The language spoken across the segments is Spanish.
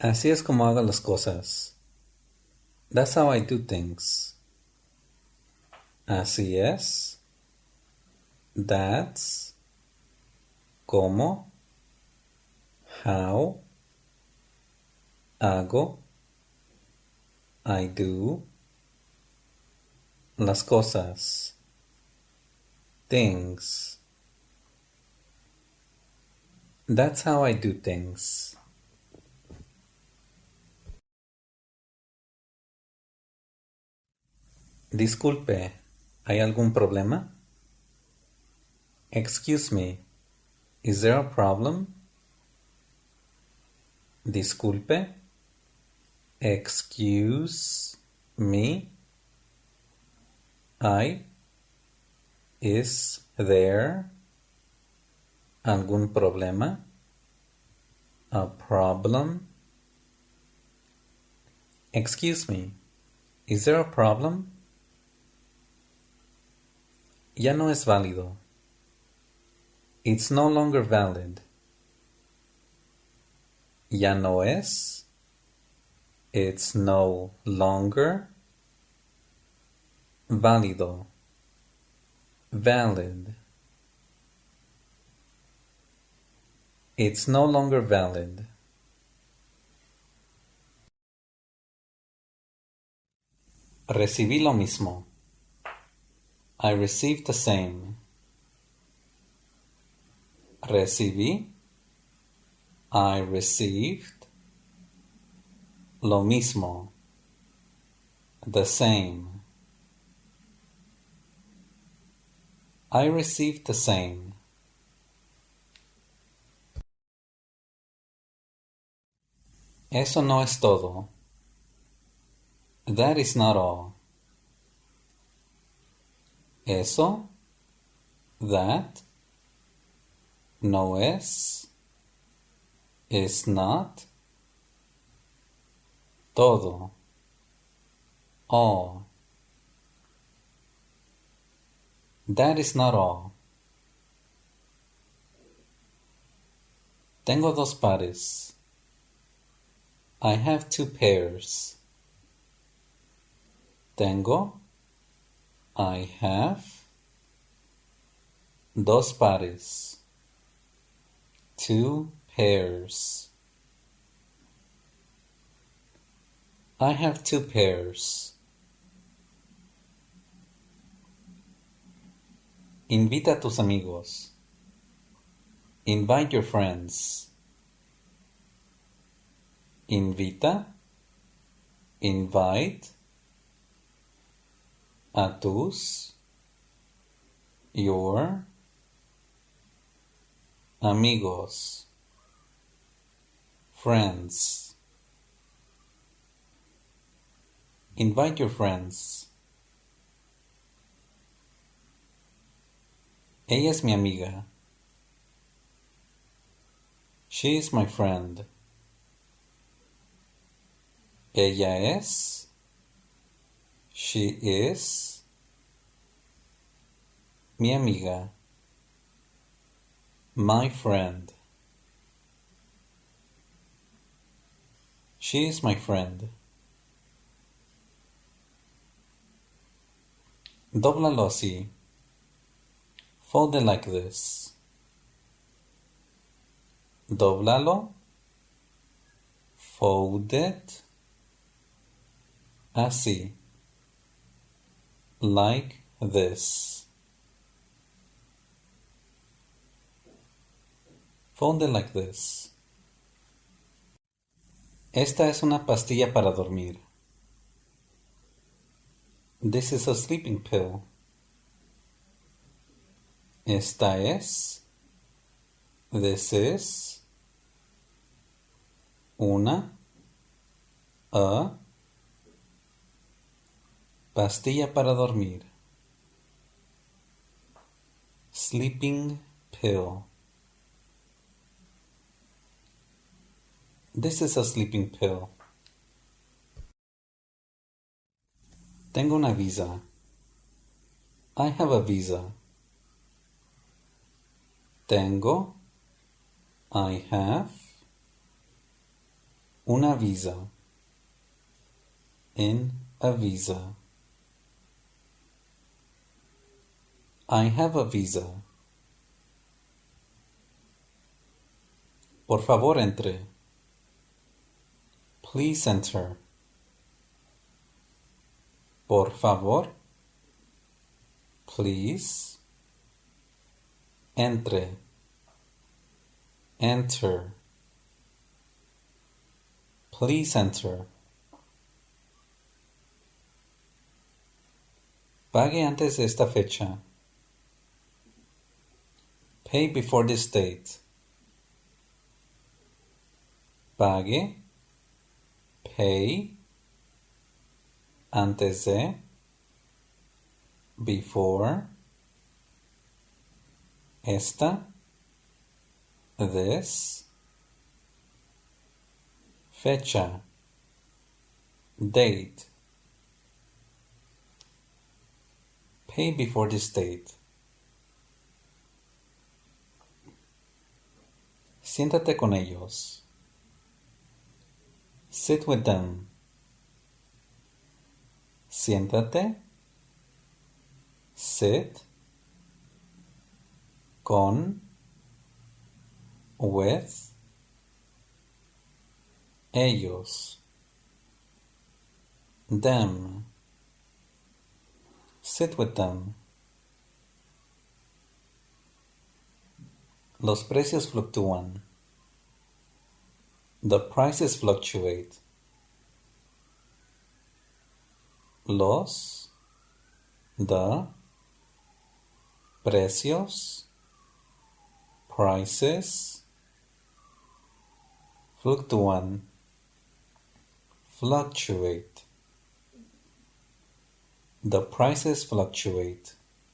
Así es como hago las cosas. That's how I do things. Así es. That's. Como. How. Hago. I do. Las cosas. Things. That's how I do things. Disculpe, ¿hay algún problema? Excuse me, is there a problem? Disculpe. Excuse me. Is there algún problema? A problem? Excuse me, is there a problem? Ya no es válido. It's no longer valid. Ya no es. It's no longer. Válido. Valid. It's no longer valid. Recibí lo mismo. I received the same. Recibí. I received. Lo mismo. The same. I received the same. Eso no es todo. That is not all. Eso. That. No es. Is not. Todo. All. That is not all. Tengo dos pares. I have two pairs. Tengo. I have. Dos pares. Two pairs. I have two pairs. Invita a tus amigos. Invite your friends. Invita. Invite. A tus. Your. Amigos. Friends. Invite your friends. Ella es mi amiga. She is my friend. Ella es. She is. Mi amiga. My friend. She is my friend. Dóblalo así. Fold it like this. Dóblalo. Fold it. Así. Like this. Fold it like this. Esta es una pastilla para dormir. This is a sleeping pill. Esta es. This is. Una. A. Pastilla para dormir. Sleeping pill. This is a sleeping pill. Tengo una visa. I have a visa. Tengo. I have. Una visa. In a visa. I have a visa. Por favor, entre. Please enter. Por favor. Please. Entre. Enter. Please enter. Pague antes de esta fecha. Pay before this date. Pague. Pay. Antes de. Before. Esta. This. Fecha. Date. Pay before this date. Siéntate con ellos. Sit with them. Siéntate. Sit. Con. With. Ellos. Them. Sit with them. Los precios fluctúan. The prices fluctuate. Los. The. Precios. Prices. Fluctúan. Fluctuate. The prices fluctuate.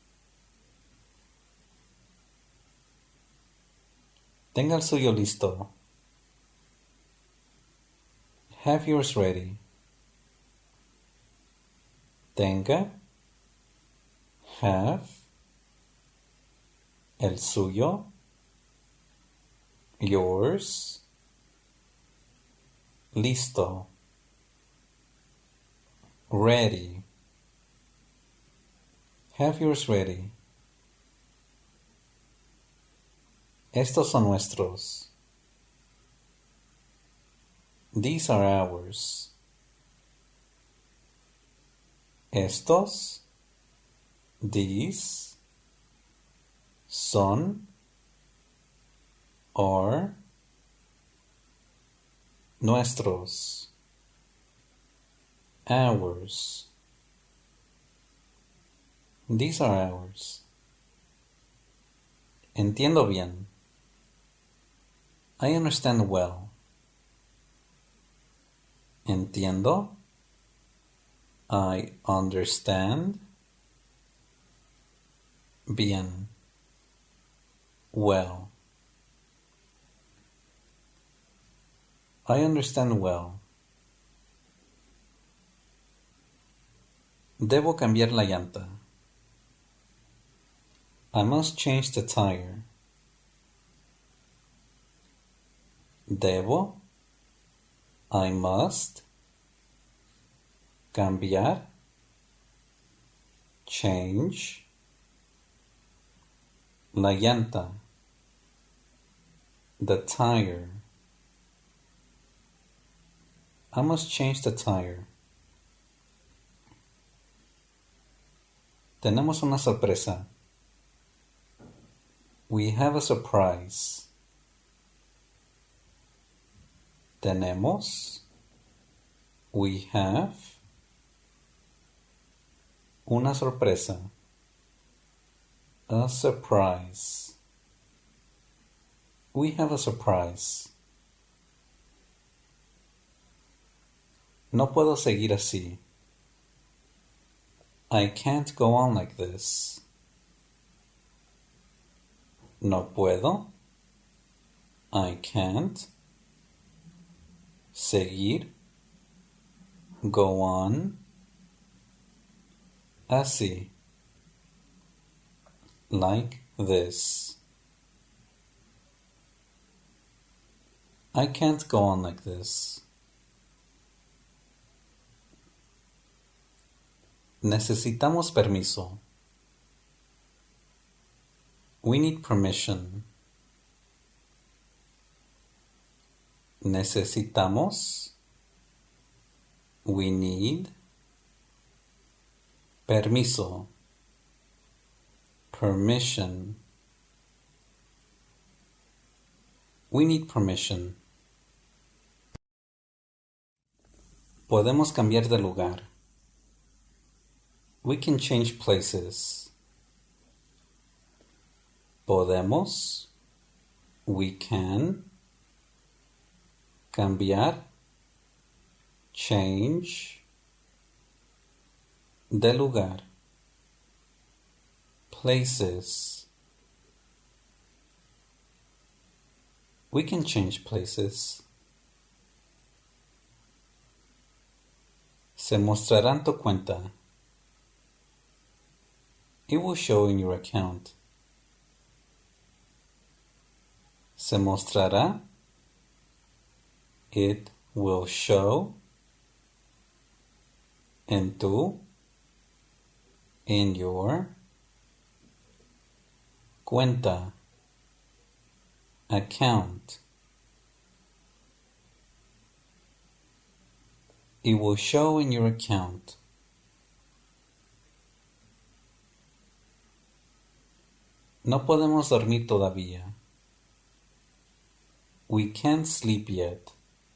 Tenga el suyo listo. Have yours ready. Tenga. Have. El suyo. Yours. Listo. Ready. Have yours ready. Estos son nuestros. These are ours. Estos. These. Son. Are. Nuestros. Ours. These are ours. Entiendo bien. I understand well. Entiendo. I understand. Bien. Well. I understand well. Debo cambiar la llanta. I must change the tire. Debo. I must. Cambiar. Change. La llanta. The tire. I must change the tire. Tenemos una sorpresa. We have a surprise. Tenemos. We have. Una sorpresa. A surprise. We have a surprise. No puedo seguir así. I can't go on like this. No puedo. I can't. Seguir. Go on. Así. Like this. I can't go on like this. Necesitamos permiso. We need permission. Necesitamos. We need. Permiso. Permission. We need permission. Podemos cambiar de lugar. We can change places. Podemos. We can. Cambiar. Change. De lugar. Places. We can change places. Se mostrará en tu cuenta. It will show in your account. Se mostrará. It will show. En tu. In your. Cuenta. Account. It will show in your account. No podemos dormir todavía. We can't sleep yet.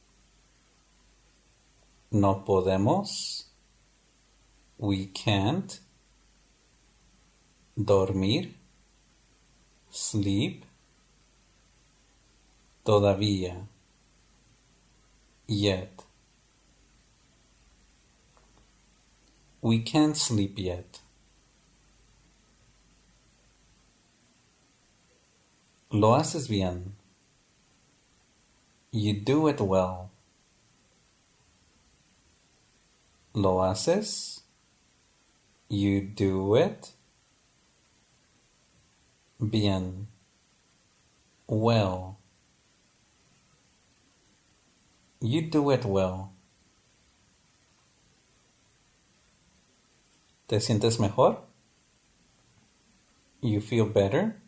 No podemos. We can't. Dormir. Sleep. Todavía. Yet. We can't sleep yet. Lo haces bien. You do it well. Lo haces. You do it. Bien. Well. You do it well. ¿Te sientes mejor? You feel better?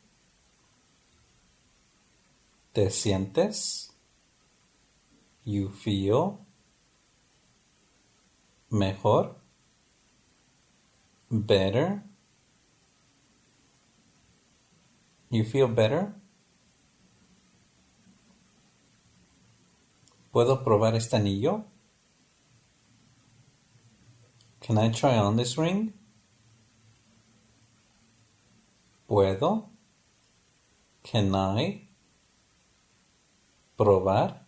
¿Te sientes? You feel? Mejor? Better? You feel better? ¿Puedo probar este anillo? Can I try on this ring? ¿Puedo? Can I? Probar?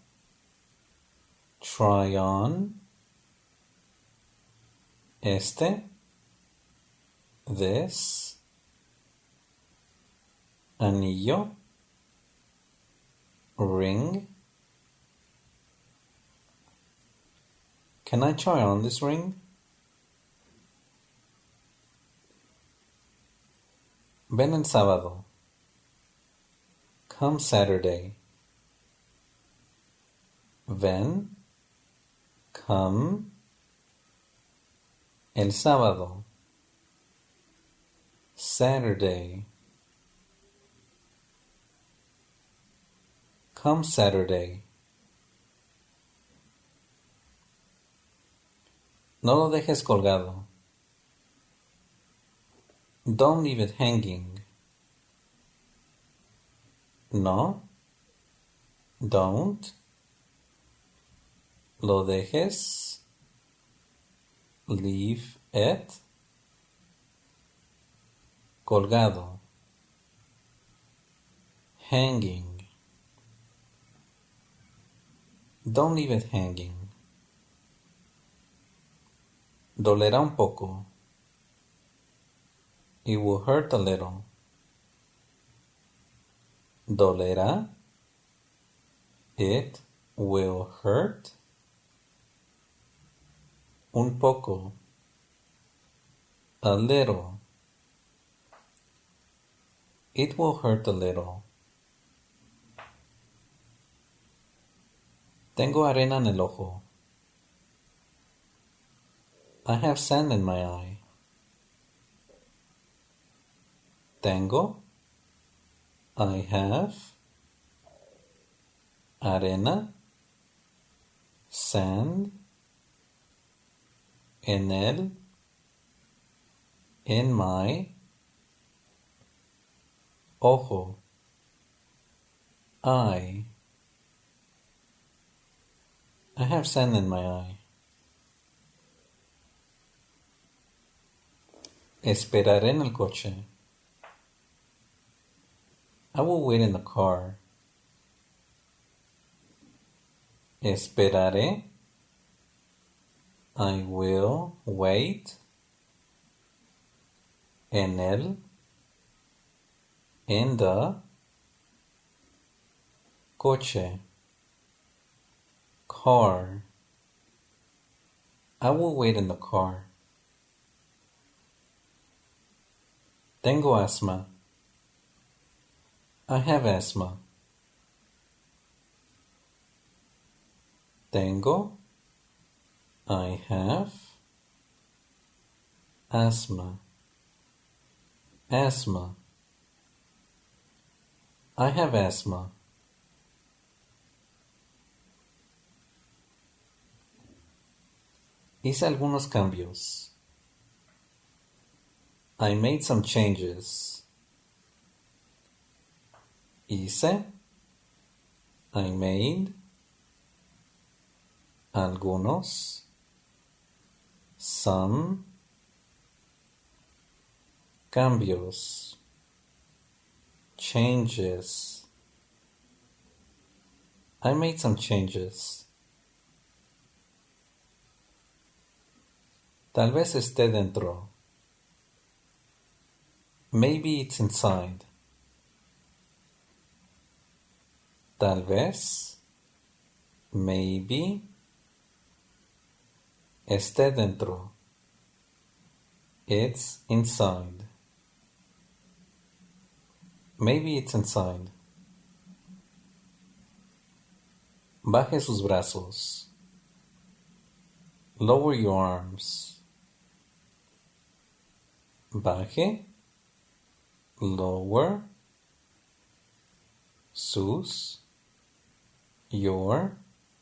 Try on? Este? This? Anillo? Ring? Can I try on this ring? Ven el sábado. Come Saturday. Ven. Come. El sábado. Saturday. Come Saturday. No lo dejes colgado. Don't leave it hanging. No. Don't. Lo dejes. Leave it. Colgado. Hanging. Don't leave it hanging. Dolerá un poco. It will hurt a little. Dolerá. It will hurt. Un poco. A little. It will hurt a little. Tengo arena en el ojo. I have sand in my eye. Tengo. I have. Arena. Sand. En él. In my. Ojo. I have sand in my eye. Esperaré en el coche. I will wait in the car. Esperaré. I will wait. En el. In the. Coche. Car. I will wait in the car. Tengo asma. I have asthma. Tengo. I have. Asthma. Asthma. I have asthma. Hice algunos cambios. I made some changes. Hice. I made. Algunos. Some. Cambios. Changes. I made some changes. Tal vez esté dentro. Maybe it's inside. Tal vez. Maybe. Esté dentro. It's inside. Maybe it's inside. Baje sus brazos. Lower your arms. Baje. Lower. Sus. Your.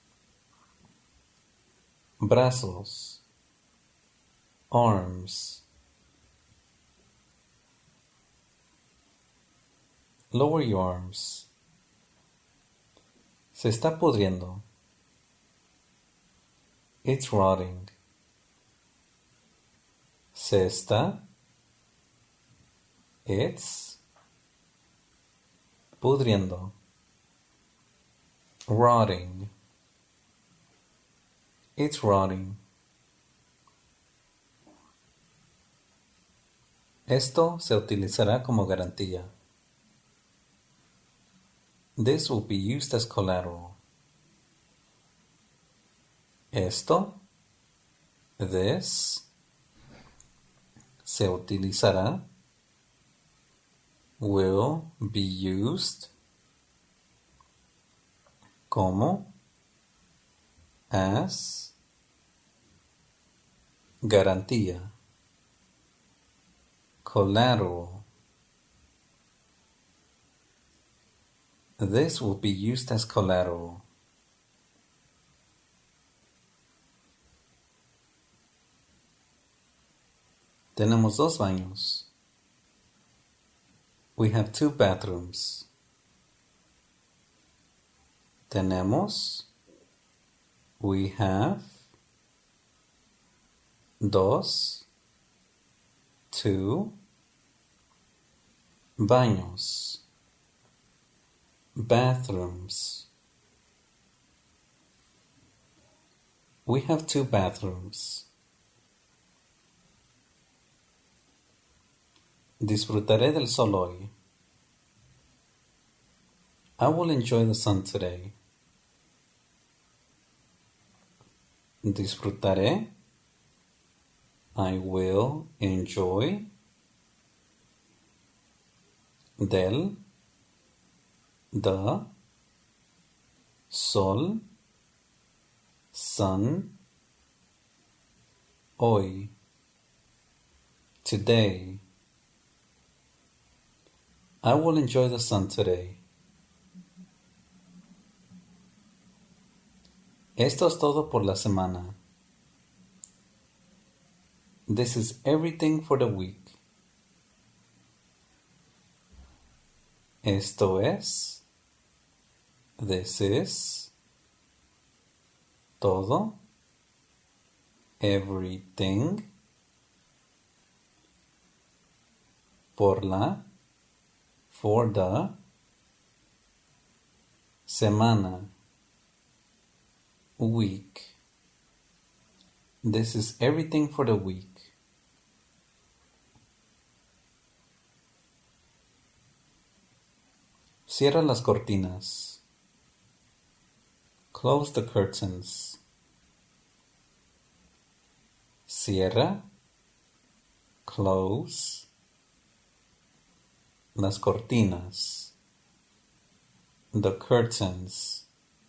Brazos. Arms. Lower your arms. Se está pudriendo. It's rotting. Se está. It's. Pudriendo. Rotting. It's rotting. Esto se utilizará como garantía. This will be used as collateral. Esto, this, se utilizará, will be used, como, as, garantía, collateral. This will be used as collateral. Tenemos dos baños. We have two bathrooms. Tenemos. We have. Dos. Two. Baños. Bathrooms. We have two bathrooms. Disfrutaré del sol hoy. I will enjoy the sun today. Disfrutaré. I will enjoy. Del. The. Sol. Sun. Hoy. Today. I will enjoy the sun today. Esto es todo por la semana. This is everything for the week. Esto es. This is. Todo. Everything. Por la. For the. Semana. Week. This is everything for the week. Cierra las cortinas. Close the curtains. Cierra. Close. Las cortinas. The curtains.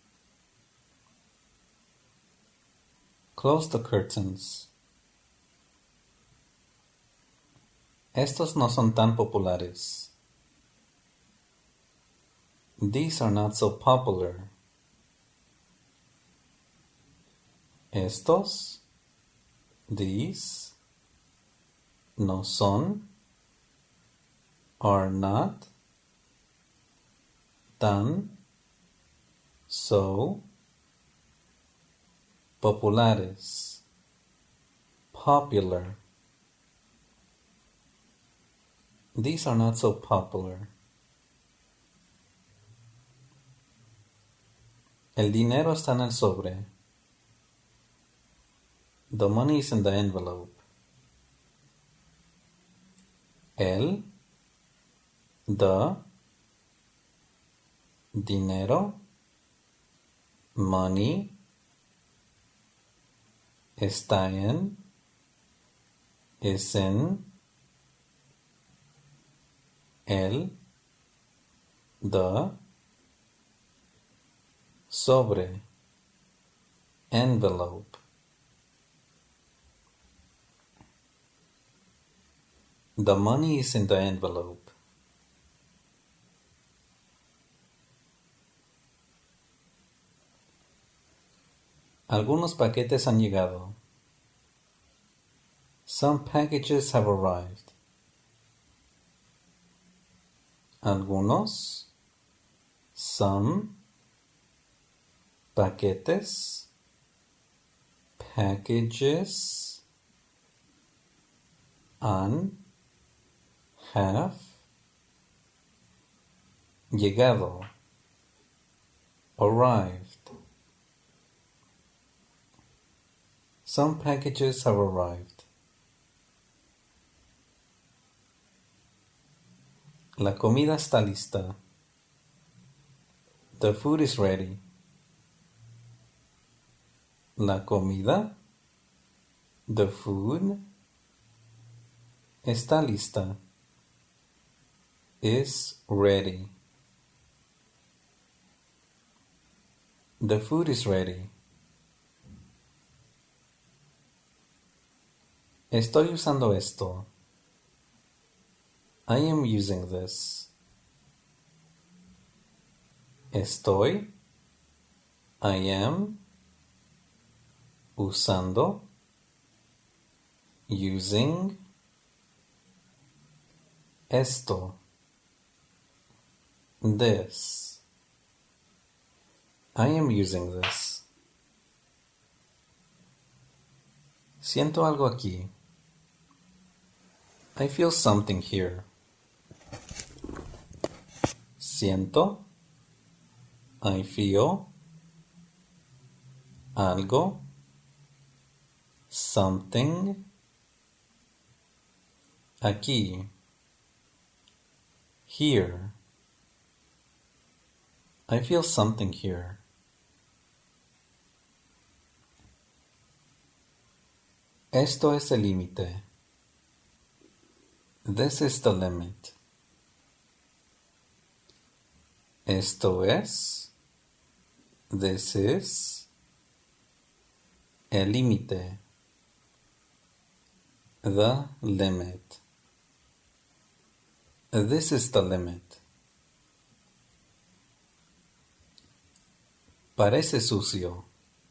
Close the curtains. Estos no son tan populares. These are not so popular. Estos, these, no son, are not, tan, so, populares, popular. These are not so popular. El dinero está en el sobre. The money is in the envelope. El, the, dinero, money, está en, is in, el, the, sobre, envelope. The money is in the envelope. Algunos paquetes han llegado. Some packages have arrived. Algunos, some, paquetes, packages, han, have, llegado, arrived. Some packages have arrived. La comida está lista. The food is ready. La comida, the food, está lista. Is ready. The food is ready. Estoy usando esto. I am using this. Estoy, I am, usando, using, esto, this. I am using this. Siento algo aquí. I feel something here. Siento, I feel, algo, something, aquí, here. I feel something here. Esto es el límite. This is the limit. Esto es, this is, el límite, the limit. This is the limit. Parece sucio.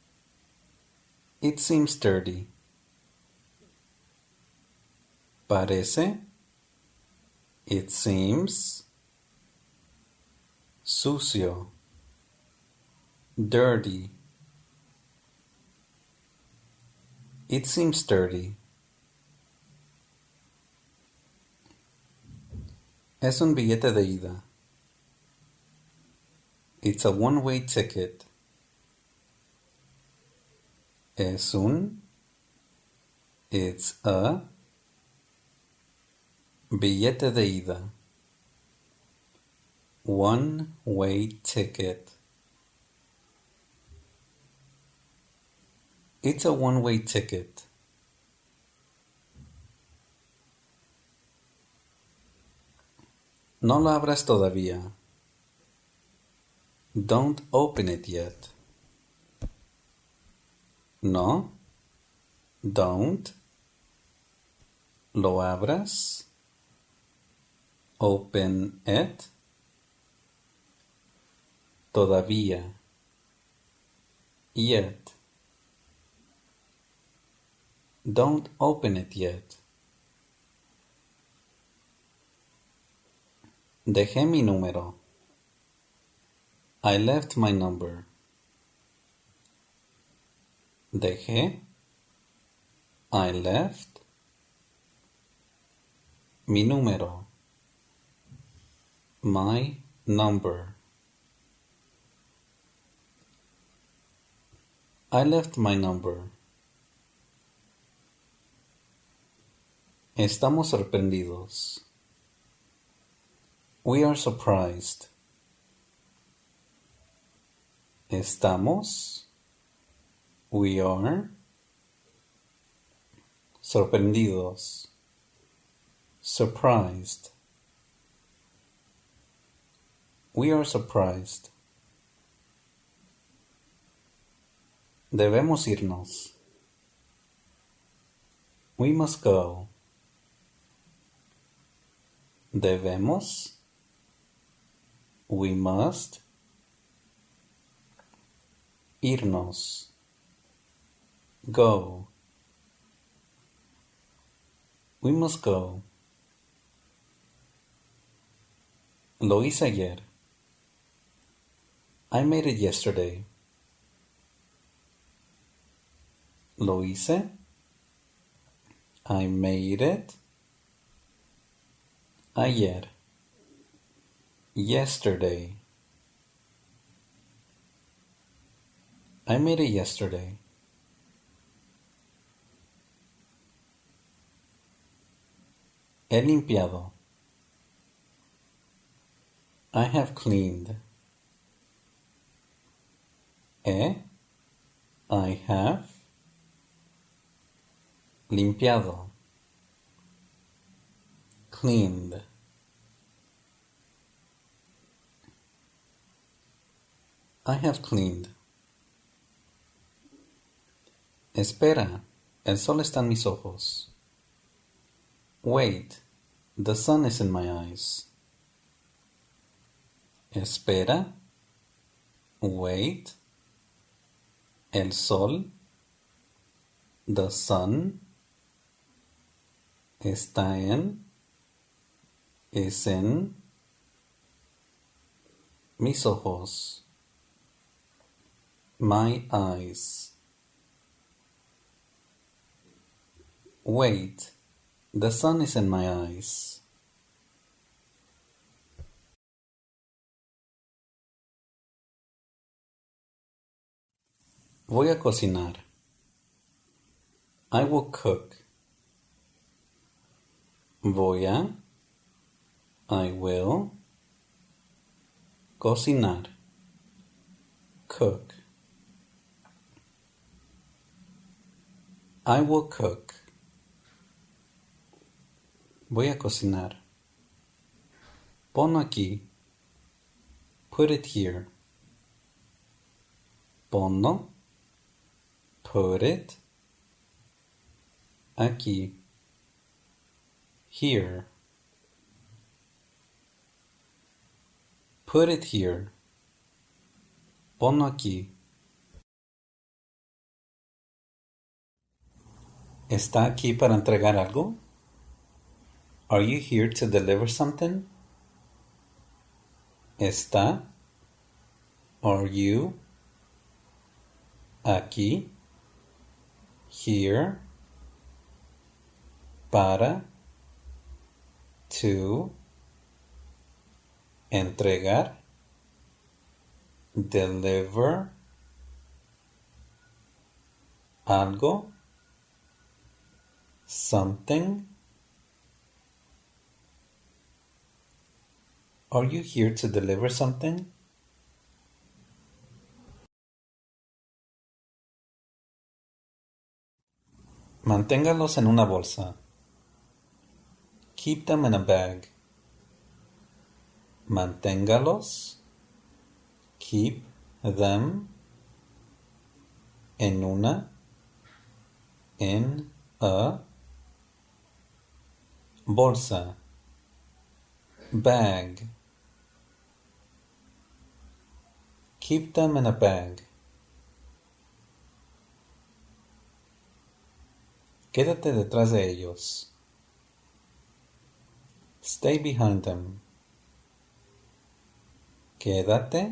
It seems dirty. Parece. It seems. Sucio. Dirty. It seems dirty. Es un billete de ida. It's a one-way ticket. Es un. It's a. Billete de ida. One-way ticket. It's a one-way ticket. No lo abras todavía. Don't open it yet. No. Don't. Lo abras. Open it. Todavía. Yet. Don't open it yet. Dejé mi número. I left my number. Dejé. I left. Mi número. My number. I left my number. Estamos sorprendidos. We are surprised. Estamos. We are. Sorprendidos. Surprised. We are surprised. Debemos irnos. We must go. Debemos. We must. Irnos. Go. We must go. Lo hice ayer. I made it yesterday. Lo hice. I made it. Ayer. Yesterday. I made it yesterday. He limpiado. I have cleaned. I have. Limpiado. Cleaned. I have cleaned. Espera, el sol está en mis ojos. Wait, the sun is in my eyes. Espera. Wait. El sol. The sun. Está en. Es en. Mis ojos. My eyes. Wait. The sun is in my eyes. Voy a cocinar. I will cook. Voy a. I will. Cocinar. Cook. I will cook. Voy a cocinar. Ponlo aquí. Put it here. Ponlo. Put it. Aquí. Here. Put it here. Ponlo aquí. ¿Está aquí para entregar algo? Are you here to deliver something? ¿Está? Are you? Aquí. Here. Para. To. Entregar. Deliver. Algo. Something. Are you here to deliver something? Manténgalos en una bolsa. Keep them in a bag. Manténgalos. Keep them. En una. In a. Bolsa. Bag. Keep them in a bag. Quédate detrás de ellos. Stay behind them. Quédate.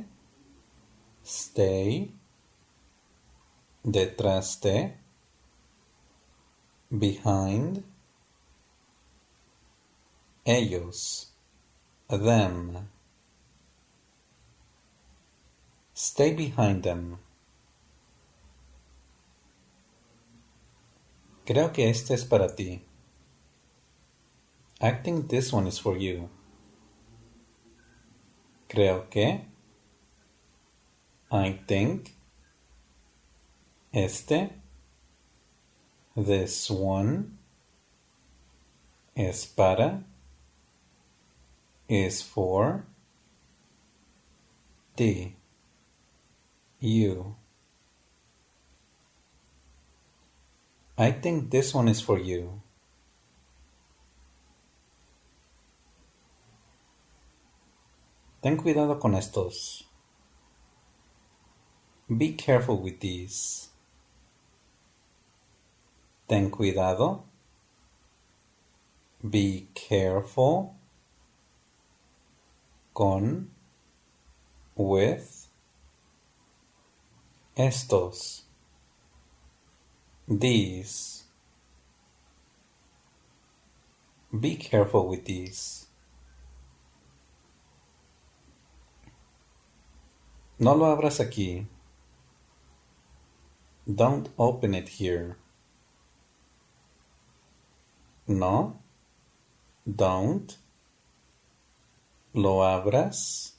Stay. Detrás de. Behind. Ellos. Them. Stay behind them. Creo que este es para ti. I think this one is for you. Creo que. I think. Este. This one. Es para. Is for. Ti. You. I think this one is for you. Ten cuidado con estos. Be careful with these. Ten cuidado. Be careful. Con. With. Estos. These. Be careful with these. No lo abras aquí. Don't open it here. No. Don't. Lo abras.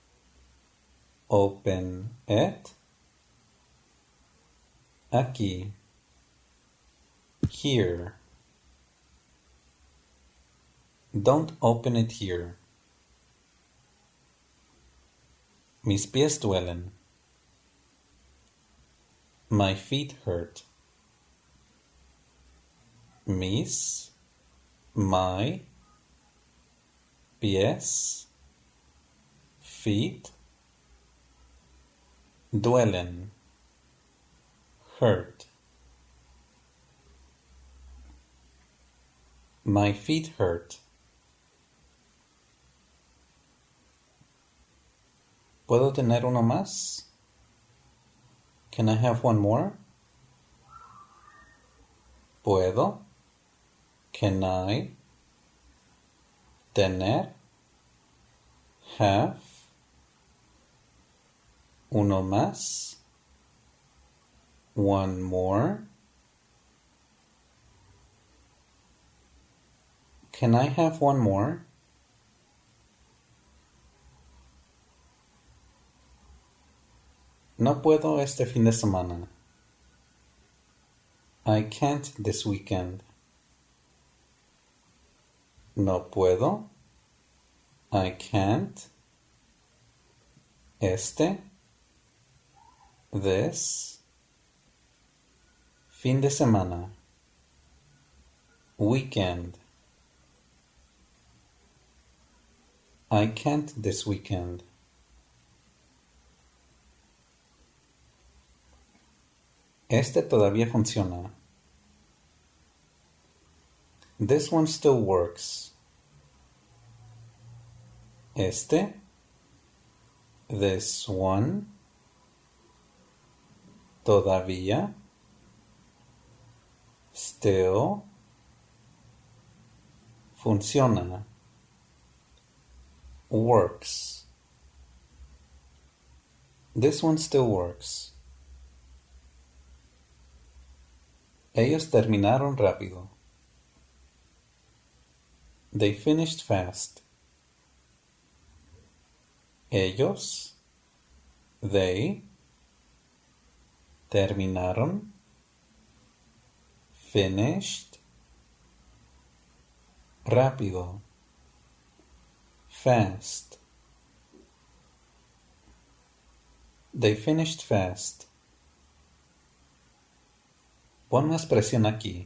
Open it. Aquí. Here. Don't open it here. Mis pies duelen. My feet hurt. Mis. My. Pies. Feet. Duelen. Hurt. My feet hurt. ¿Puedo tener uno más? Can I have one more? ¿Puedo? Can I? Tener. Have. Uno más. One more. Can I have one more? No puedo este fin de semana. I can't this weekend. No puedo. I can't. Este. This. Fin de semana. Weekend. I can't this weekend. Este todavía funciona. This one still works. Este. This one. Todavía. Still. Funciona. Works. This one still works. Ellos terminaron rápido. They finished fast. Ellos. They. Terminaron. Finished. Rápido. Fast. They finished fast. Pon más presión aquí.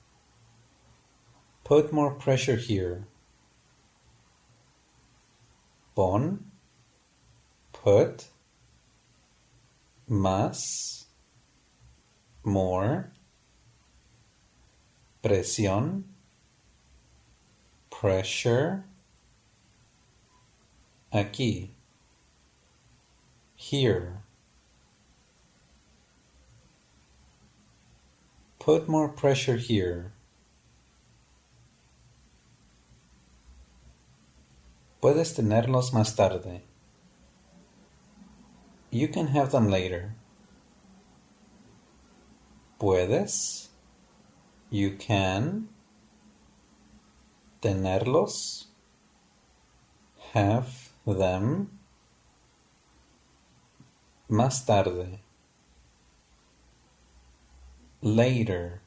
Put more pressure here. Pon. Put. Más. More. Presión. Pressure. Aquí. Here. Put more pressure here. Puedes tenerlos más tarde. You can have them later. Puedes. You can. Tenerlos. Have them. Más tarde. Later.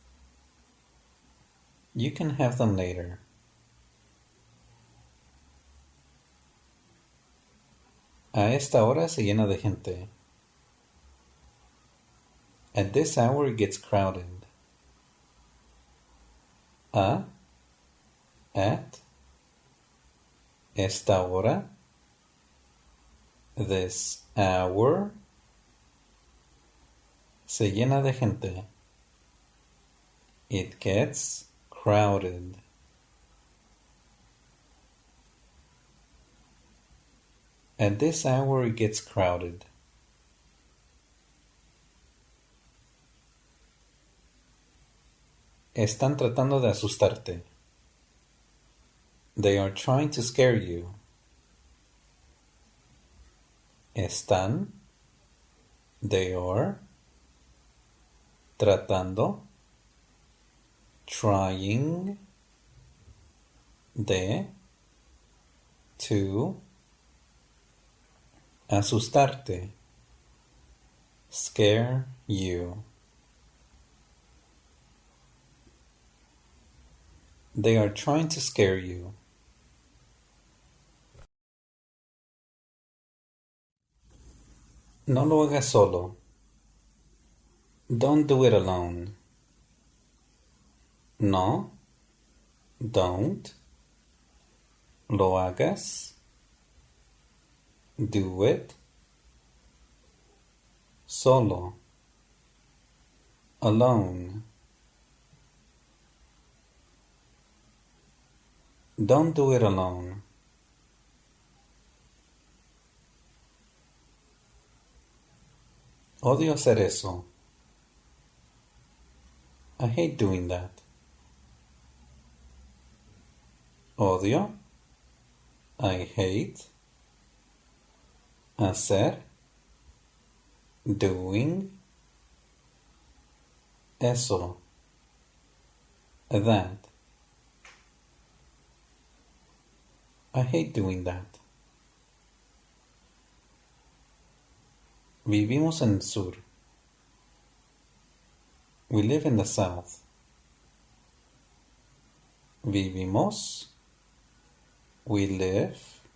You can have them later. A esta hora se llena de gente. At this hour it gets crowded. A. At. Esta hora. This hour. Se llena de gente. It gets crowded. At this hour it gets crowded. Están tratando de asustarte. They are trying to scare you. Están. They are. Tratando. Trying. De. To. Asustarte. Scare you. They are trying to scare you. No lo hagas solo. Don't do it alone. No. Don't. Lo hagas. Do it. Solo. Alone. Don't do it alone. Odio hacer eso. I hate doing that. Odio. I hate. Hacer. Doing. Eso. That. I hate doing that. Vivimos en el sur. We live in the south. Vivimos. We live.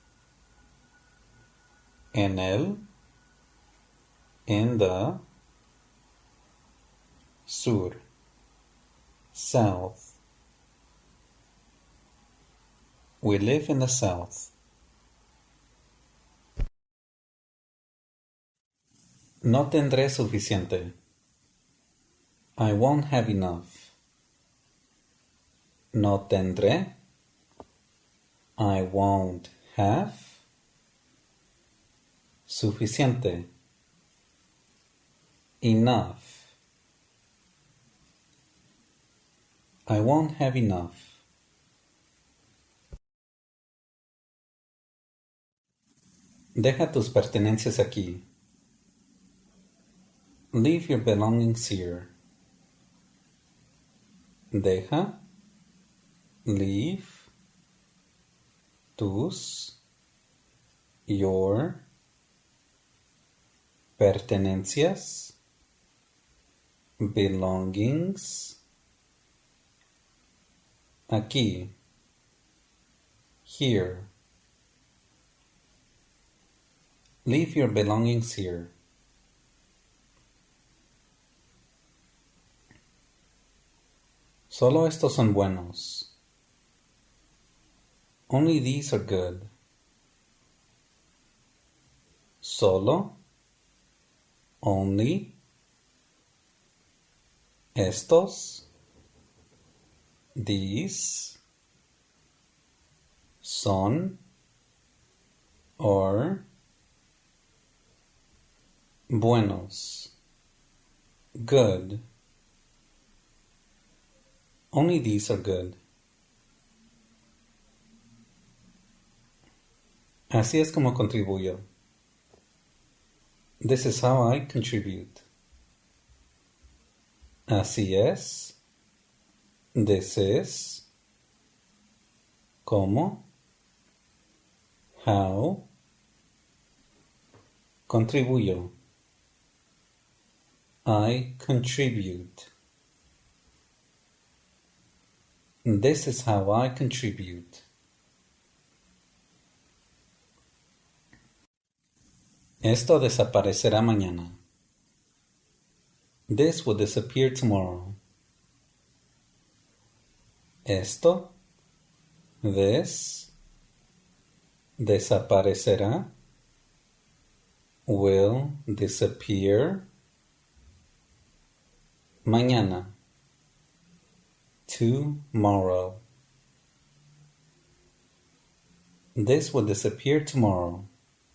En el. In the. Sur. South. We live in the south. No tendré suficiente. I won't have enough. No tendré. I won't have. Suficiente. Enough. I won't have enough. Deja tus pertenencias aquí. Leave your belongings here. Deja. Leave. Tus. Your. Pertenencias. Belongings. Aquí. Here. Leave your belongings here. Solo estos son buenos. Only these are good. Solo. Only. Estos. These. Son. Or. Buenos. Good. Only these are good. Así es como contribuyo. This is how I contribute. Así es. This is. Como. How. Contribuyo. I contribute. This is how I contribute. Esto desaparecerá mañana. This will disappear tomorrow. Esto. This. Desaparecerá. Will disappear. Mañana. Tomorrow. This will disappear tomorrow.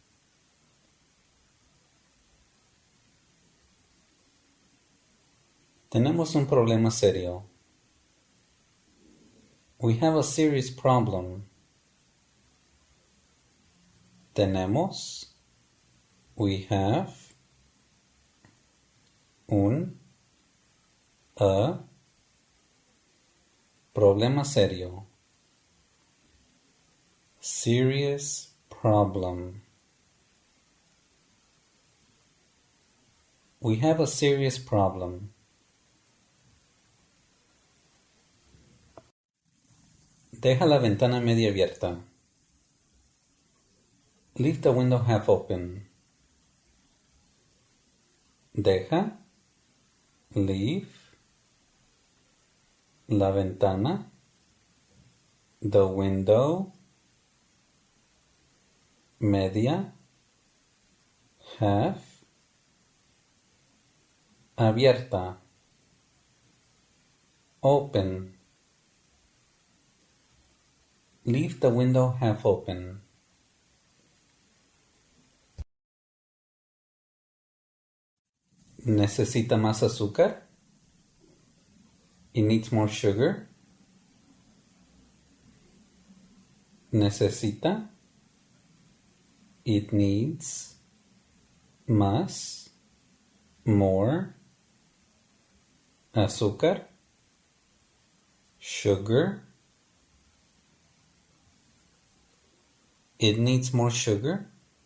Tenemos un problema serio. We have a serious problem. Tenemos. We have. Un. A. Problema serio. Serious problem. We have a serious problem. Deja la ventana media abierta. Leave the window half open. Deja. Leave. La ventana. The window. Media. Half. Abierta. Open. Leave the window half open. ¿Necesita más azúcar? It needs more sugar. Necesita. It needs. Más. More. Azúcar. Sugar. It needs more sugar.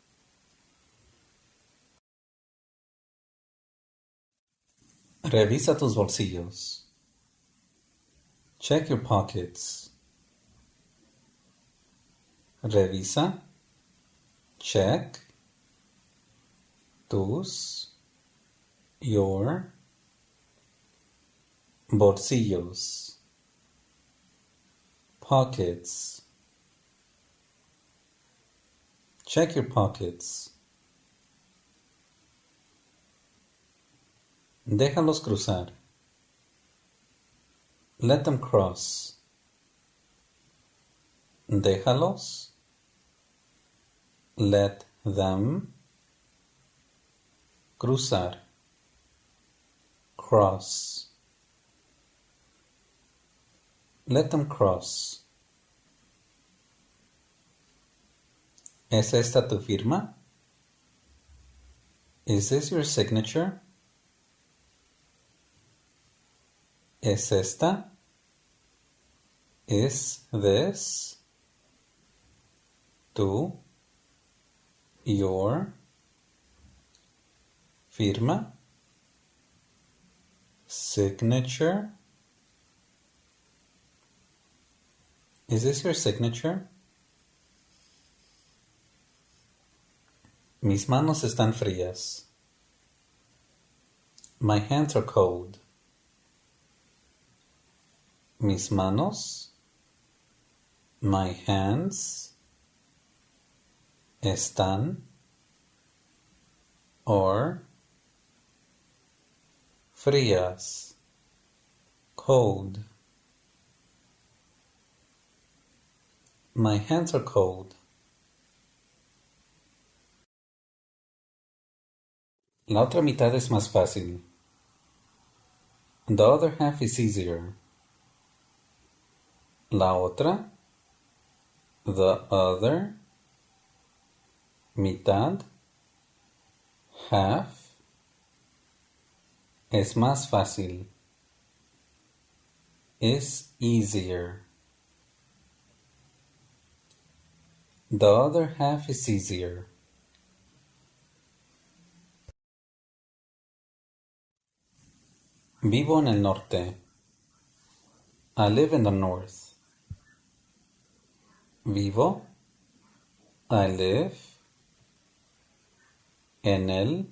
Revisa tus bolsillos. Check your pockets. Revisa. Check. Tus. Your. Bolsillos. Pockets. Check your pockets. Déjalos cruzar. Let them cross. Déjalos. Let them cruzar. Cross. Let them cross. ¿Es esta tu firma? Is this your signature? ¿Es esta? Is this tu, your firma? Signature? Is this your signature? Mis manos están frías. My hands are cold. Mis manos, my hands, están, or, frías, cold. My hands are cold. La otra mitad es más fácil. The other half is easier. La otra, the other, mitad, half, es más fácil. Is easier. The other half is easier. Vivo en el norte. I live in the north. Vivo, I live, en el,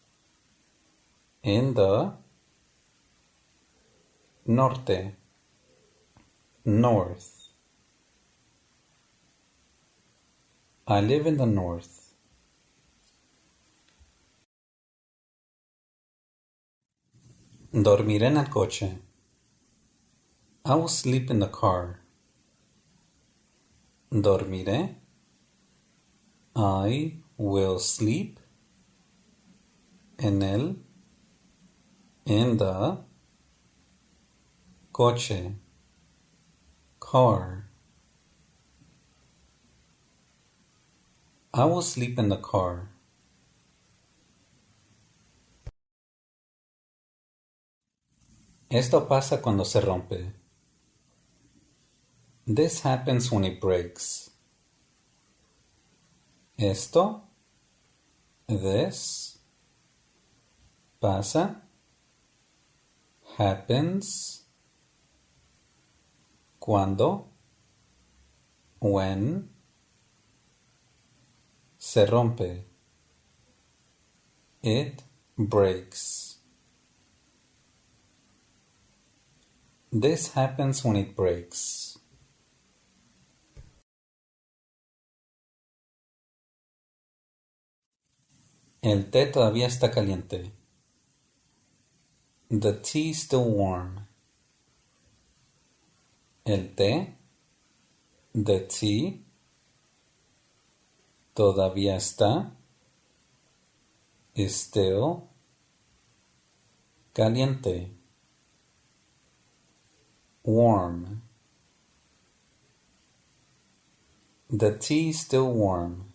in the, norte, north. I live in the north. Dormiré en el coche. I will sleep in the car. Dormiré. I will sleep. En el. In the. Coche. Car. I will sleep in the car. Esto pasa cuando se rompe. This happens when it breaks. Esto, this, pasa, happens, cuando, when, se rompe. It breaks. This happens when it breaks. El té todavía está caliente. The tea is still warm. El té, the tea, todavía está, is still, caliente, warm. The tea is still warm.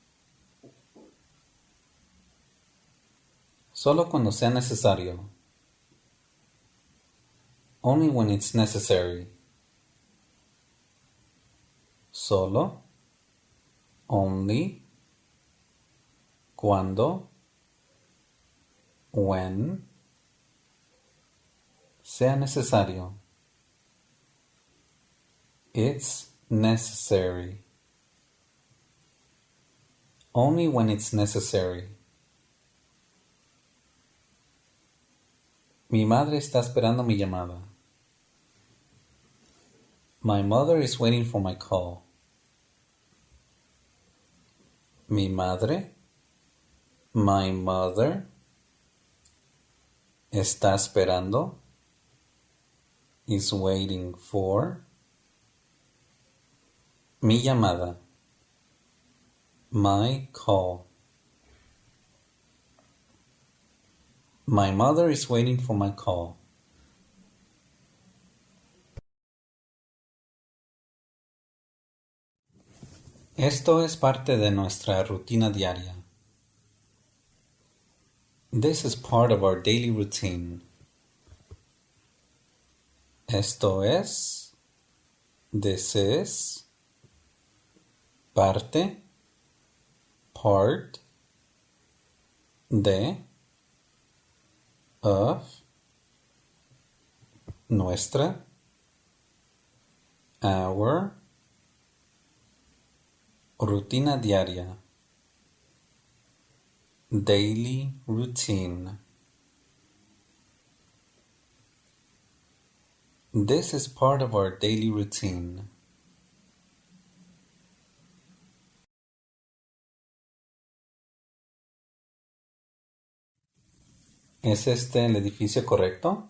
Solo cuando sea necesario. Only when it's necessary. Solo, only, cuando, when, sea necesario. It's necessary. Only when it's necessary. Mi madre está esperando mi llamada. My mother is waiting for my call. Mi madre, my mother, está esperando is waiting for mi llamada, my call. My mother is waiting for my call. Esto es parte de nuestra rutina diaria. This is part of our daily routine. Esto es, this is, parte, part, de, of, nuestra, our, rutina diaria, daily routine. This is part of our daily routine. ¿Es este el edificio correcto?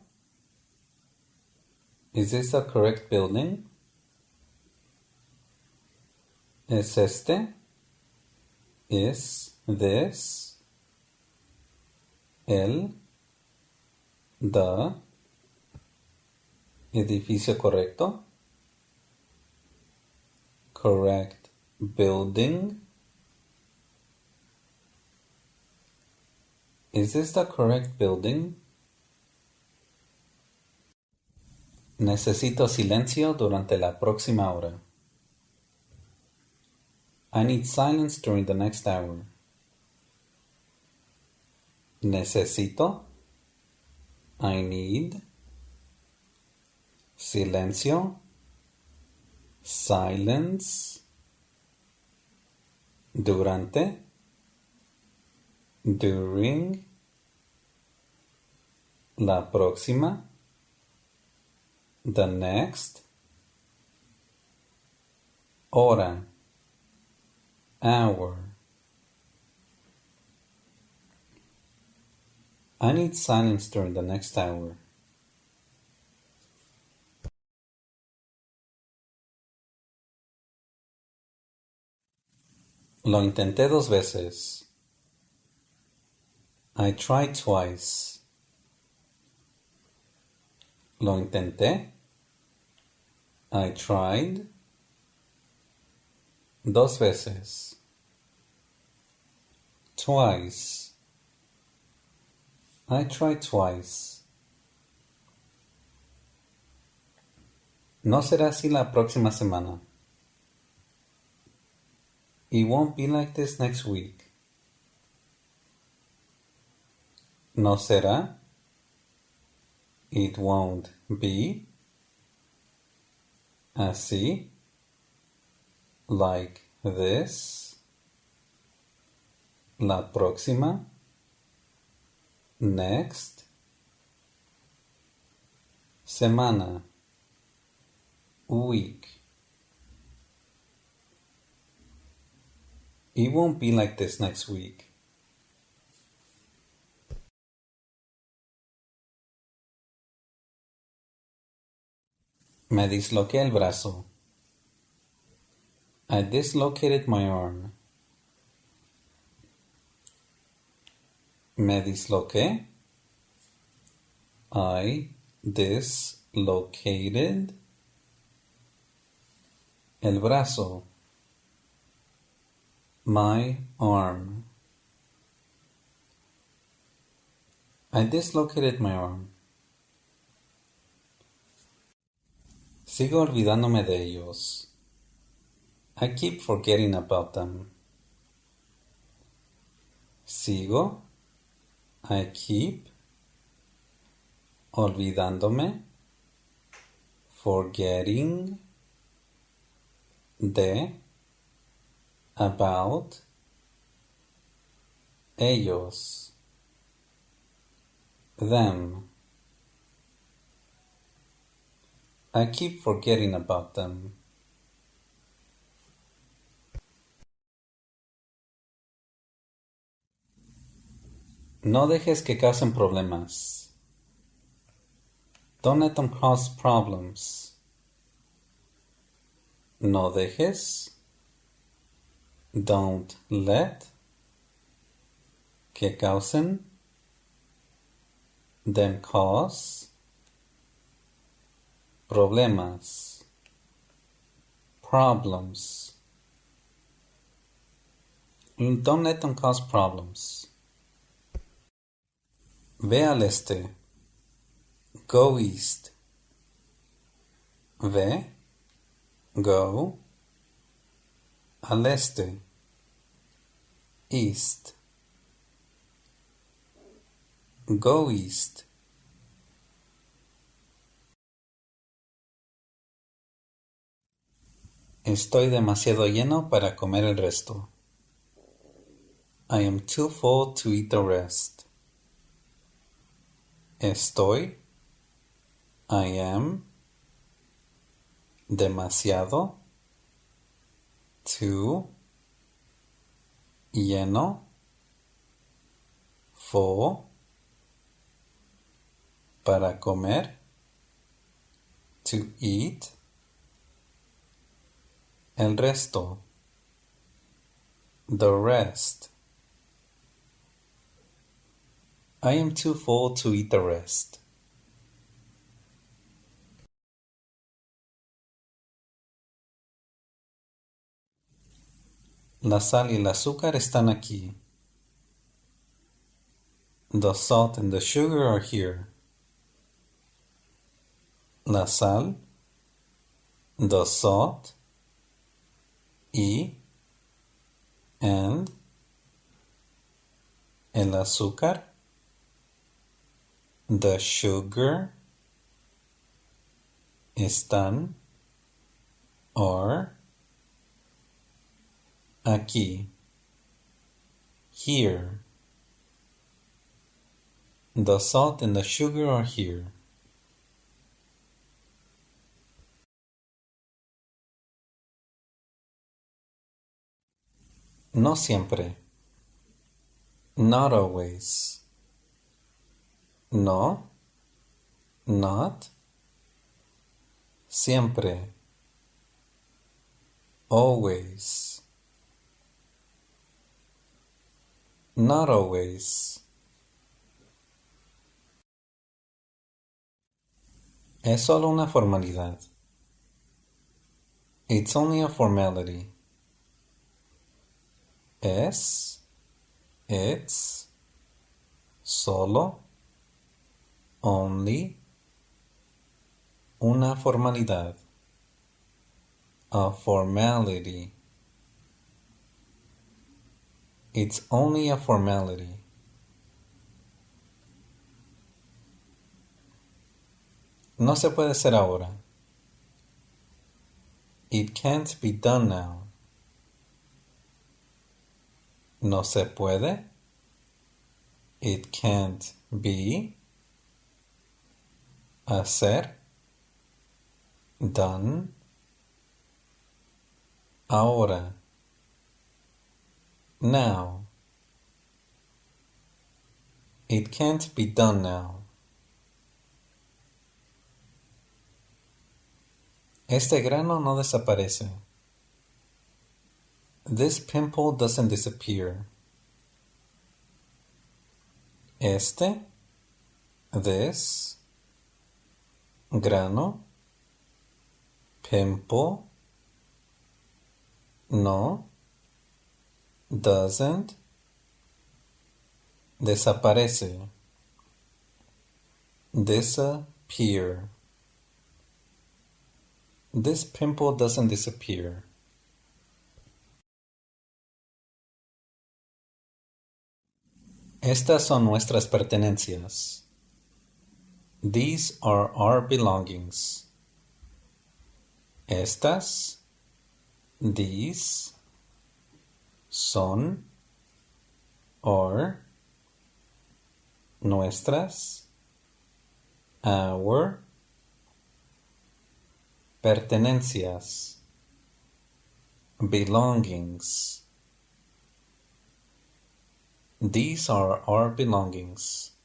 Is this the correct building? ¿Es este? Is this el the edificio correcto? Correct building? Is this the correct building? Necesito silencio durante la próxima hora. I need silence during the next hour. Necesito. I need. Silencio. Silence. Durante. During. La próxima. The next. Hora. Hour. I need silence during the next hour. Lo intenté 2 veces. I tried twice. Lo intenté. I tried. 2 veces. Twice. I tried twice. No será así la próxima semana. It won't be like this next week. No será. It won't be. Así. Like this. La próxima. Next. Semana. Week. It won't be like this next week. Me disloqué el brazo. I dislocated my arm. Me disloqué. I dislocated el brazo. My arm. I dislocated my arm. Sigo olvidándome de ellos. I keep forgetting about them. Sigo. I keep. Olvidándome. Forgetting. De. About. Ellos. Them. I keep forgetting about them. No dejes que causen problemas. Don't let them cause problems. No dejes. Don't let. Que causen. Them cause. Problemas. Problems. Don't let them cause problems. Ve al este. Go east. Ve. Go. Al este. East. Go east. Estoy demasiado lleno para comer el resto. I am too full to eat the rest. Estoy. I am. Demasiado. Too. Lleno. Full. Para comer. To eat. El resto. The rest. I am too full to eat the rest. La sal y el azúcar están aquí. The salt and the sugar are here. La sal, the salt, y, and, el azúcar, the sugar, están, are, aquí, here. The salt and the sugar are here. No siempre. Not always. No. Not. Siempre. Always. Not always. Es solo una formalidad. It's only a formality. Es, it's, solo, only, una formalidad. A formality. It's only a formality. No se puede hacer ahora. It can't be done now. No se puede. It can't be. Hacer. Done. Ahora. Now. It can't be done now. Este grano no desaparece. This pimple doesn't disappear. Este, this, grano, pimple, no, doesn't, desaparece, disappear. This pimple doesn't disappear. Estas son nuestras pertenencias. These are our belongings. Estas, these, son, are, nuestras, our, pertenencias, belongings. These are our belongings.